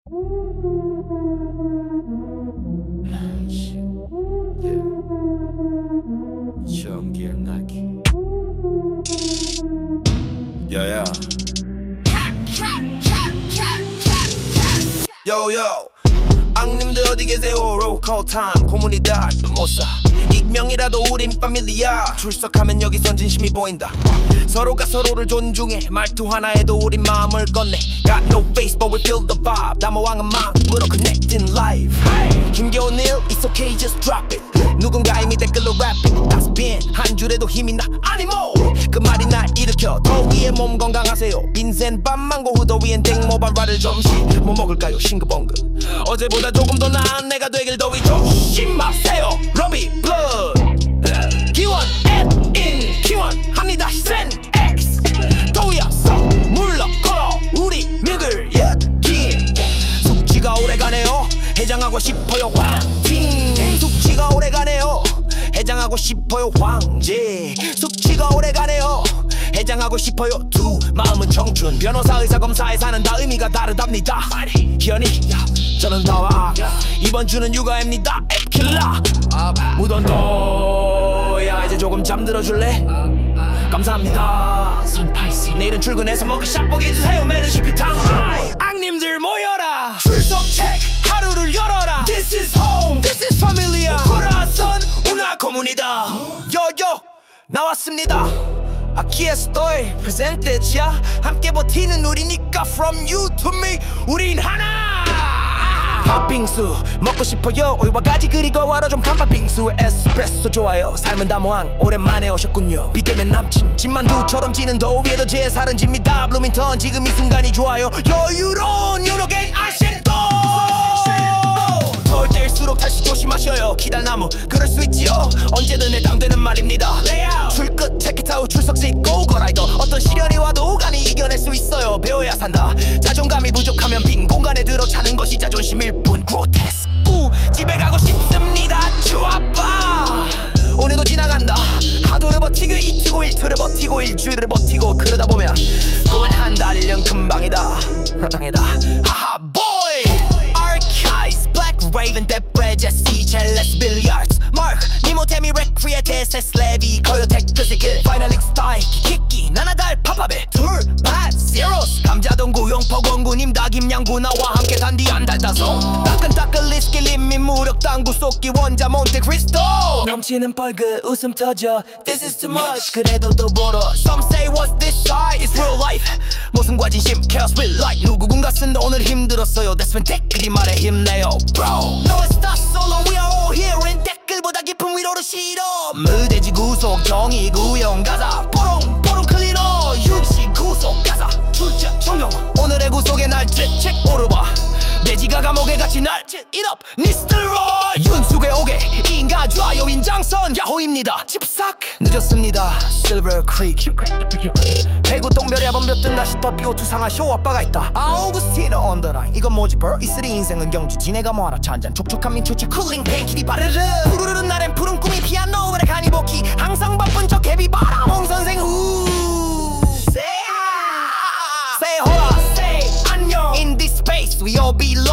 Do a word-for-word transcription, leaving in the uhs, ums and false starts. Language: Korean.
정기나기 야야 요요 악님들 어디 계세요 로컬 타임 코무니다 모사 익명이라도 우린 파밀리아 출석하면 여기선 진심이 보인다 서로가 서로를 존중해 말투 하나에도 우린 마음을 건네 Got no face but we feel the vibe 담아왕은 마음으로 connect in life 힘겨운 일 it's okay just drop it 누군가 이미 댓글로 rapping That's been 한 줄에도 힘이 나 아니모 그 말이 날 일으켜 더위에 몸 건강하세요 빈센 밤망고 후더위엔 땡모반 라를 점심 뭐 먹을까요 싱그벙글 어제보다 조금 더 나은 내가 되길 더위 조심하세요 러비 블러드 기원 앱인 기원 합니다 센 X 도야서 물러걸어 우리 믿을 여긴 숙지가 오래가네요 해장하고 싶어요 황팅 숙지가 오래가네요 해장하고 싶어요 황제 숙지가 오래가네요 해장하고 싶어요 두 마음은 청춘 변호사 의사 검사에 사는 다 의미가 다르답니다 현이 저는 다와 이번 주는 육아입니다 앱킬러 무던도야 이제 조금 잠들어줄래 감사합니다 내일은 출근해서 먹을 샷보기 해주세요 메르시피탕 악님들 모여라 출석 체크 하루를 열어라 This is home This is familia corazón una comunidad 요요 나왔습니다 Aquí estoy presente 야 함께 버티는 우리니까 From you to me 우린 하나 팥빙수 먹고 싶어요 오이와 가지 그리고 와로 좀 깜빡빙수 에스프레소 좋아요 삶은 다모항 오랜만에 오셨군요 비 깨면 남친 진만두처럼 지는 더위에도 제 살은 집니다 블루민턴 지금 이 순간이 좋아요 여유로운 유로겐 아신도 더울 때일수록 다시 조심하셔요 기달나무 그럴 수 있지요 언제든 해당되는 말입니다 출끝 체크타우 출석식 고고라이더 어떤 시련이 와도 간이 이겨낼 수 있어요 배워야 산다 자존감이 부족하면 빈 공간에 들어 차는 것이 자존심일 뿐 그로테스크 집에 가고 싶습니다 주아빠 오늘도 지나간다 하루를 버티고 이틀고 일주를 버티고 일주일을 버티고 그러다 보면 또 한 달 일 년 금방이다 장이다 하하 보이 Archives Black Raven Debra Jesse Chalice Billiards Mark 니모 테미 레크리에테 세슬레비 코요텍 그세길 파이널릭 스타일 키키 나나달 파파베 둘밭 제로스 감자동 구용포 공구님 다김양구 나와 함께 단디 한달 다섯 따끈따끈 리스키 림미 무력 당구 쏟기 원자 몬테크리스토 넘치는 뻘그 웃음 터져 This is too much 그래도 또 보러 Some say what's this side It's real life 모순과 진심 chaos with light 누구군가 쓴다 오늘 힘들었어요 That's when 댓글이 말해 힘내요 bro No it's not solo we are all here in 댓글보다 깊은 위로를 실어 무대지 구속 정의 구형 가자 뽀롱 뽀롱 클리너 유지 구속 가자 출제 정령 오늘의 구속의 날짜 책 오르바 돼지가 감옥에 갇힌 날 일업 니스트로 윤숙의 오게 인가 좋아요 인장선 야호입니다 집삭 늦었습니다 실버 크릭 배구 똥별이 번볕든 다시 덮이고 투상한 쇼아빠가 있다 아우구스티너 언더라인 이건 뭐지 벌 이슬이 인생은 경주 지네가 뭐하라 찬잔 촉촉한 민초치 쿨링 팬키리 바르르 푸르르른 날엔 푸른 꿈이 피아노 그래 가니 복희 항상 바쁜 척 헤비바람 홍선생 후 Say hola Say 안녕 In this space we all belong